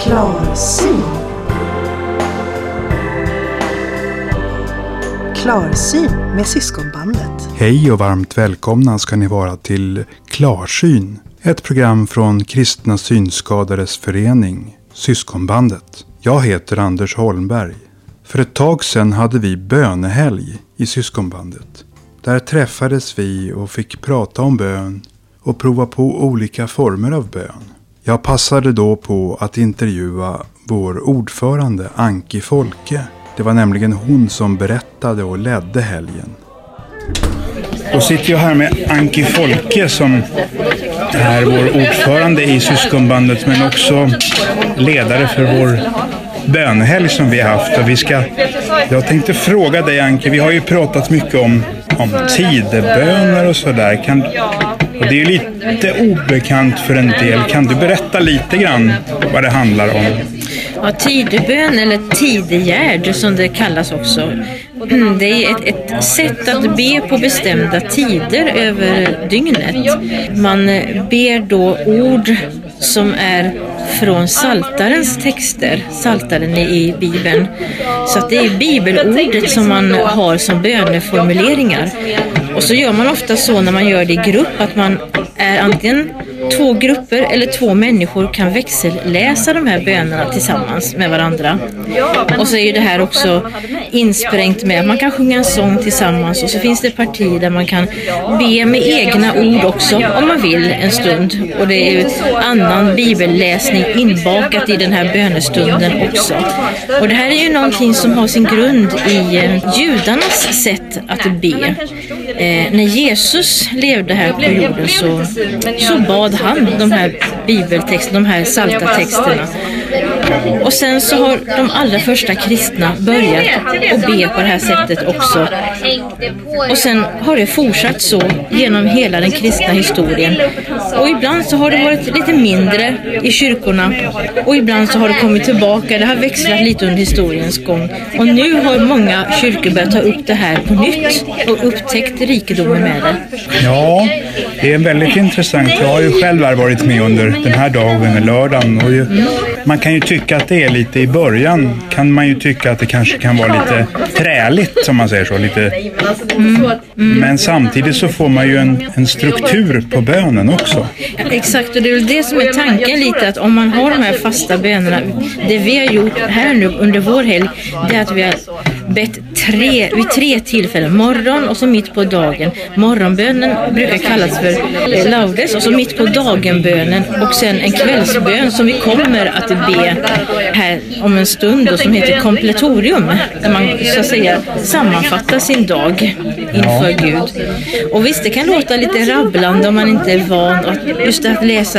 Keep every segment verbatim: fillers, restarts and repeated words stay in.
Klarsyn. Klarsyn med Syskonbandet. Hej och varmt välkomna ska ni vara till Klarsyn. Ett program från Kristna Synskadades förening, Syskonbandet. Jag heter Anders Holmberg. För ett tag sedan hade vi bönehelg i Syskonbandet. Där träffades vi och fick prata om bön och prova på olika former av bön. Jag passade då på att intervjua vår ordförande Anki Folke. Det var nämligen hon som berättade och ledde helgen. Då sitter jag här med Anki Folke som är vår ordförande i Syskonbandet men också ledare för vår bönhelg som vi har haft. Och vi ska, jag tänkte fråga dig Anki, vi har ju pratat mycket om, om tideböner och sådär. Kan, och det är ju lite obekant för en del. Kan du berätta lite grann vad det handlar om? Ja, tidebön eller tidegärd som det kallas också. Det är ett, ett sätt att be på bestämda tider över dygnet. Man ber då ord som är från Psaltarens texter, Psaltaren i Bibeln. Så att det är bibelordet som man har som böneformuleringar. Och så gör man ofta så när man gör det i grupp att man är antingen två grupper eller två människor kan växelläsa de här bönerna tillsammans med varandra. Och så är ju det här också insprängt med att man kan sjunga en sång tillsammans och så finns det partier där man kan be med egna ord också om man vill en stund. Och det är ju annan bibelläsning inbakat i den här bönestunden också. Och det här är ju någonting som har sin grund i eh, judarnas sätt att be. Eh, när Jesus levde här på jorden så, så bad han de här bibeltexterna, de här salta texterna. Och sen så har de allra första kristna börjat att be på det här sättet också. Och sen har det fortsatt så genom hela den kristna historien. Och ibland så har det varit lite mindre i kyrkorna. Och ibland så har det kommit tillbaka. Det har växlat lite under historiens gång. Och nu har många kyrkor börjat ta upp det här på nytt och upptäckt rikedomen med det. Ja, det är väldigt intressant. Jag har ju själv varit med under den här dagen, lördagen. Och ju, mm. Man kan ju tycka att det är lite i början. Kan man ju tycka att det kanske kan vara lite träligt, som man säger så. Lite. Mm. Mm. Men samtidigt så får man ju en, en struktur på bönen också. Ja, exakt, och det är väl det som är tanken lite. Att om man har de här fasta bönerna. Det vi har gjort här nu under vår helg, det är att vi har bett tre, vid tre tillfällen. Morgon och så mitt på dagen. Morgonbönen brukar kallas för eh, laudes. Och så mitt på dagenbönen. Och sen en kvällsbön som vi kommer att be här om en stund och som heter kompletorium. Där man så att säga sammanfattar sin dag inför ja. Gud. Och visst, det kan låta lite rabblande om man inte är van att just att läsa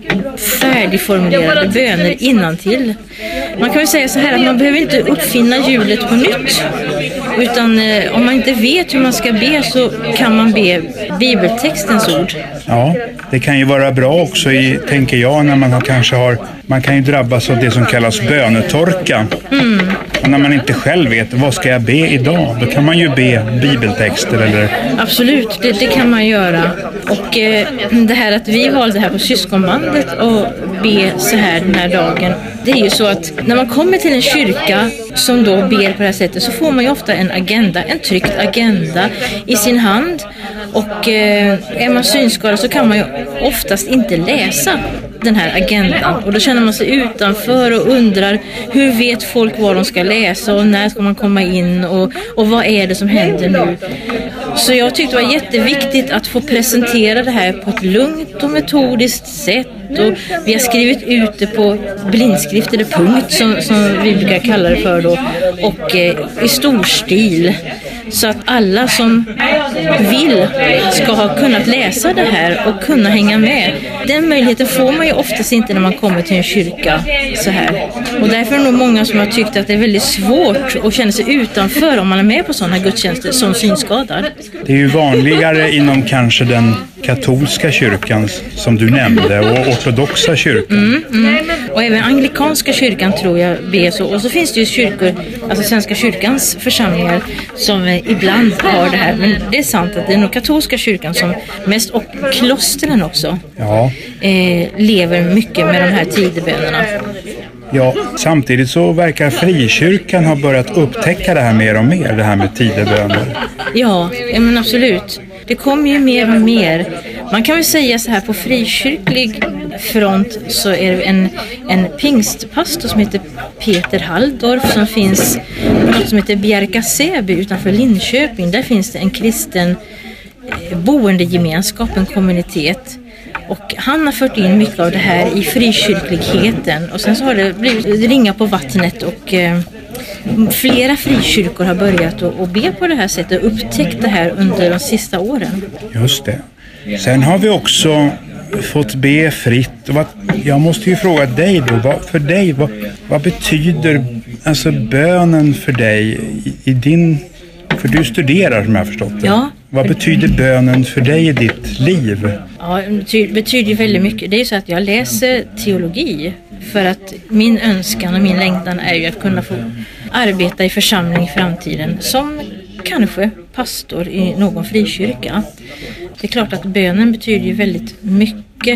färdigformulerade böner innantill. Man kan ju säga så här att man behöver inte uppfinna hjulet på nytt. Utan eh, om man inte vet hur man ska be så kan man be bibeltextens ord. Ja, det kan ju vara bra också i, tänker jag, när man har, kanske har, man kan ju drabbas av det som kallas bönetorka. Mm. Och när man inte själv vet, vad ska jag be idag? Då kan man ju be bibeltexter eller... Absolut, det, det kan man göra. Och eh, det här att vi valde här på Syskonbandet och be så här den här dagen. Det är ju så att när man kommer till en kyrka som då ber på det här sättet så får man ju ofta en agenda, en tryckt agenda i sin hand. Och eh, är man synskadad så kan man ju oftast inte läsa den här agendan. Och då känner man sig utanför och undrar hur vet folk vad de ska läsa och när ska man komma in och, och vad är det som händer nu. Så jag tyckte det var jätteviktigt att få presentera det här på ett lugnt och metodiskt sätt. Och vi har skrivit ut det på blindskrift eller punkt som, som vi brukar kalla det för då. Och eh, i stor stil. Så att alla som vill ska ha kunnat läsa det här och kunna hänga med. Den möjligheten får man ju oftast inte när man kommer till en kyrka så här. Och därför är det nog många som har tyckt att det är väldigt svårt att känna sig utanför om man är med på sådana gudstjänster som synskadad. Det är ju vanligare inom kanske den katolska kyrkan som du nämnde och ortodoxa kyrkan. Mm, mm. Och även anglikanska kyrkan tror jag ber så. Och så finns det ju kyrkor, alltså Svenska kyrkans församlingar som ibland har det här. Men det är sant att det är nog katolska kyrkan som mest, och klostren också, ja. eh, lever mycket med de här tidebönerna. Ja, samtidigt så verkar frikyrkan ha börjat upptäcka det här mer och mer, det här med tideböner. Ja, men absolut. Det kommer ju mer och mer. Man kan väl säga så här, på frikyrklig front så är det en, en pingstpastor som heter Peter Halldorf som finns på något som heter Bjärka-Säby utanför Linköping. Där finns det en kristen boendegemenskap, en kommunitet. Och han har fört in mycket av det här i frikyrkligheten. Och sen så har det blivit ringa på vattnet och eh, flera frikyrkor har börjat att be på det här sättet och upptäckt det här under de sista åren. Just det. Sen har vi också fått be fritt. Jag måste ju fråga dig då, vad, för dig, vad, vad betyder alltså bönen för dig i, i din, för du studerar som jag har förstått det. Ja. Vad betyder bönen för dig i ditt liv? Ja, det betyder ju väldigt mycket. Det är ju så att jag läser teologi för att min önskan och min längtan är ju att kunna få arbeta i församling i framtiden som kanske pastor i någon frikyrka. Det är klart att bönen betyder ju väldigt mycket.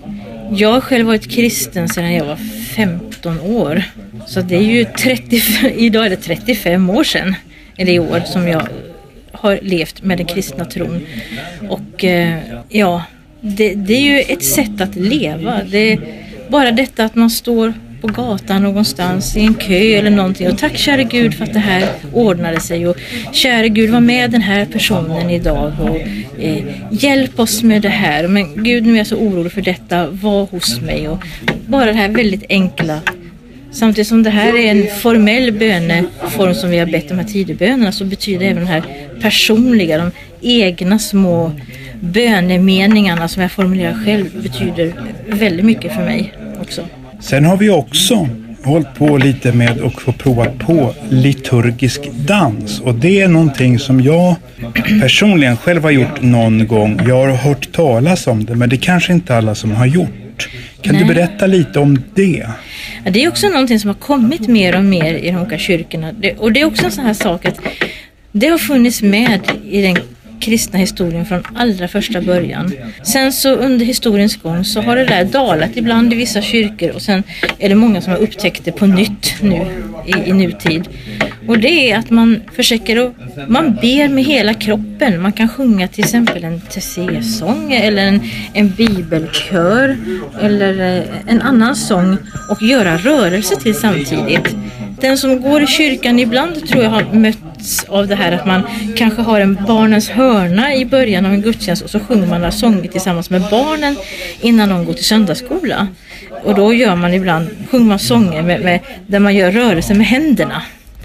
Jag har själv varit kristen sedan jag var femton år. Så det är ju trettio, idag är det trettiofem år sedan, eller i år, som jag har levt med den kristna tron. Och eh, ja, det, det är ju ett sätt att leva. Det är bara detta att man står på gatan någonstans i en kö eller någonting och tack kära Gud för att det här ordnade sig och kära Gud var med den här personen idag och eh, hjälp oss med det här, men Gud nu är jag så orolig för detta, var hos mig, och bara det här väldigt enkla. Samtidigt som det här är en formell böneform som vi har bett de här tidebönerna, så betyder även de här personliga, de egna små bönemeningarna som jag formulerar själv betyder väldigt mycket för mig också. Sen har vi också hållit på lite med och få provat på liturgisk dans. Och det är någonting som jag personligen själv har gjort någon gång. Jag har hört talas om det, men det kanske inte alla som har gjort. Kan Nej. du berätta lite om det? Ja, det är också någonting som har kommit mer och mer i de olika kyrkorna. Det, och det är också en sån här sak att det har funnits med i den kristna historien från allra första början. Sen så under historiens gång så har det där dalat ibland i vissa kyrkor och sen är det många som har upptäckt det på nytt nu i, i nutid. Och det är att man försöker att, man ber med hela kroppen. Man kan sjunga till exempel en Tessé-sång eller en, en bibelkör eller en annan sång och göra rörelse till samtidigt. Den som går i kyrkan ibland tror jag har mötts av det här att man kanske har en barnens hörna i början av en gudstjänst och så sjunger man några sånger tillsammans med barnen innan de går till söndagsskola. Och då gör man ibland, sjunger man sånger med, med, där man gör rörelse med händerna.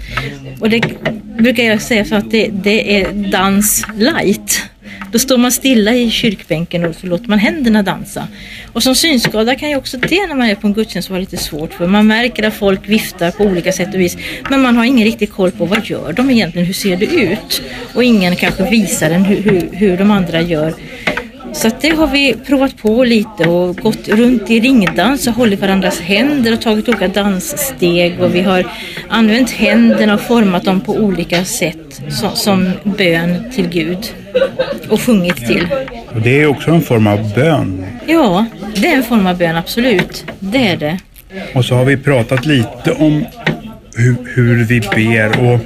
Och det brukar jag säga så att det, det är dans light. Då står man stilla i kyrkbänken och så låter man händerna dansa. Och som synskadad kan ju också det när man är på en gudstjänst vara lite svårt. För man märker att folk viftar på olika sätt och vis. Men man har ingen riktig koll på vad gör de egentligen, hur ser det ut. Och ingen kanske visar en hur, hur, hur de andra gör. Så att det har vi provat på lite och gått runt i ringdans och hållit varandras händer och tagit olika danssteg. Och vi har använt händerna och format dem på olika sätt som, som bön till Gud och sjungit till. Och det är också en form av bön. Ja, det är en form av bön, absolut. Det är det. Och så har vi pratat lite om hur, hur vi ber och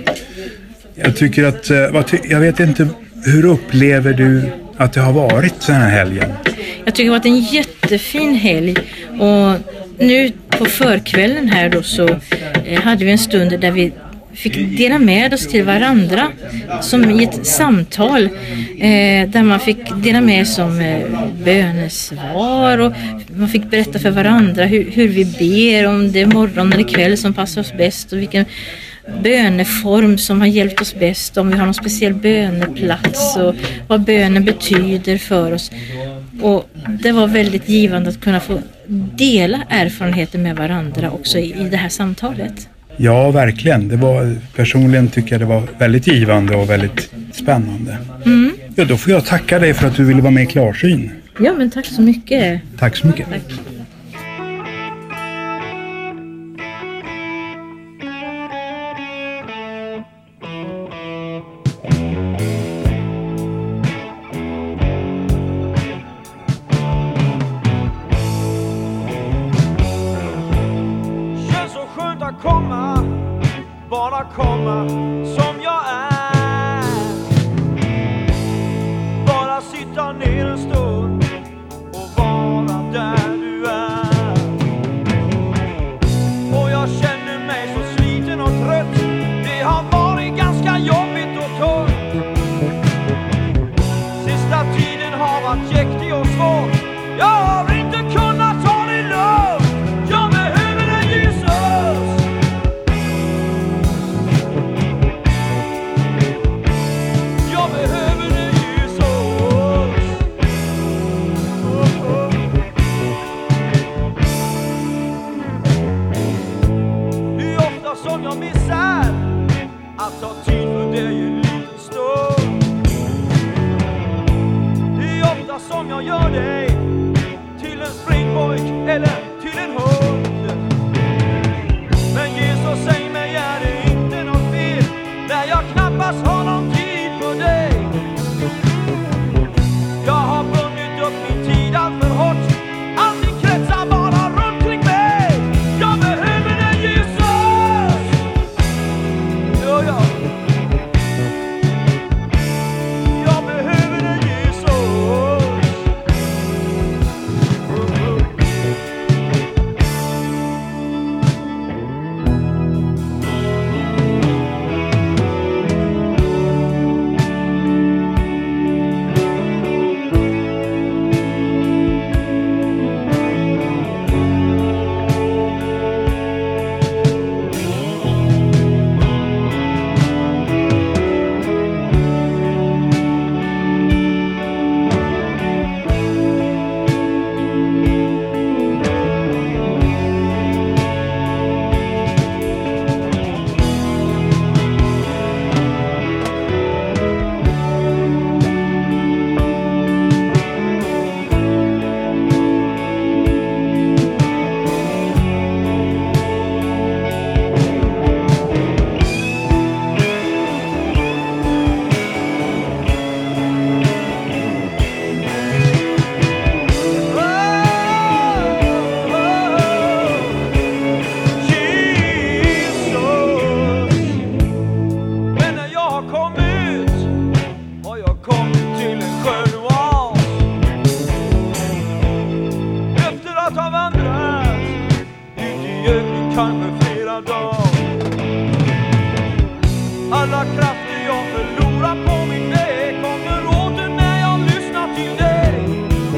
jag tycker att, jag vet inte, hur upplever du att det har varit den här helgen? Jag tycker det har varit en jättefin helg och nu på förkvällen här då så eh, hade vi en stund där vi fick dela med oss till varandra som i ett samtal eh, där man fick dela med sig om eh, bönesvar och man fick berätta för varandra hur, hur vi ber, om det är morgon eller kväll som passar oss bäst och vilken böneform som har hjälpt oss bäst, om vi har någon speciell böneplats och vad bönen betyder för oss. Och det var väldigt givande att kunna få dela erfarenheter med varandra också i, i det här samtalet. Ja, verkligen. Det var, personligen tycker jag det var väldigt givande och väldigt spännande. Mm. Ja, då får jag tacka dig för att du ville vara med i Klarsyn. Ja, men tack så mycket. Tack så mycket. Tack. Just bara komma som jag är. Bara sitta ner en stund och vara där du är. Och jag känner mig så sliten och trött. Det har varit ganska jobbigt och tungt. Sista tiden har varit jäktig och svår. Jag har inte kunnat ta det lugnt. Jag behöver dig, Jesus. Jag behöver dig, Jesus. Oh, oh. Det är ofta som jag missar att ta tid för dig en liten stund. Det är ofta som jag gör dig till en springpojk eller till en hund. Men Jesus, säg mig, är det inte något fel när jag knappast har någon tid för dig? Jag har bundit upp min tid allt för hårt. Allting kretsar bara runt kring mig. Jag behöver dig, Jesus. Ja, ja. Jag behöver dig, Jesus. Alla krafter jag förlorar på min väg kommer åter när jag lyssnar till dig.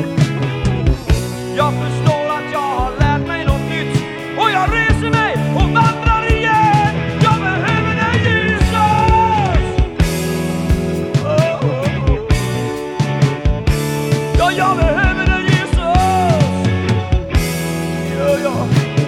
Jag förstår att jag har lärt mig något nytt och jag reser mig och vandrar igen. Jag behöver dig, Jesus. Oh, oh, oh. Ja, jag behöver dig, Jesus. Ja, ja.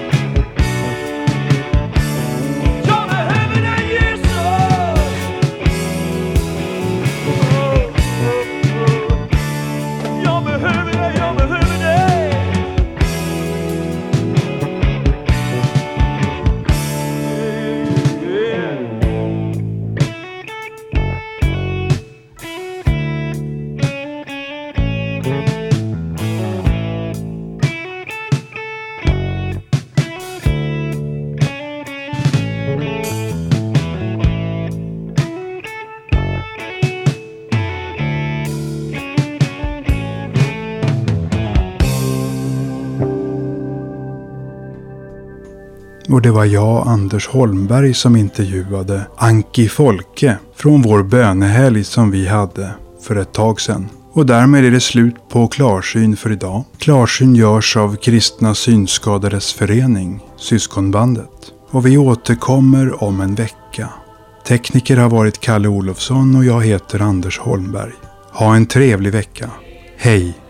Och det var jag, Anders Holmberg, som intervjuade Anki Folke från vår bönehelg som vi hade för ett tag sedan. Och därmed är det slut på Klarsyn för idag. Klarsyn görs av Kristna Synskadades Förening, Syskonbandet. Och vi återkommer om en vecka. Tekniker har varit Kalle Olofsson och jag heter Anders Holmberg. Ha en trevlig vecka. Hej!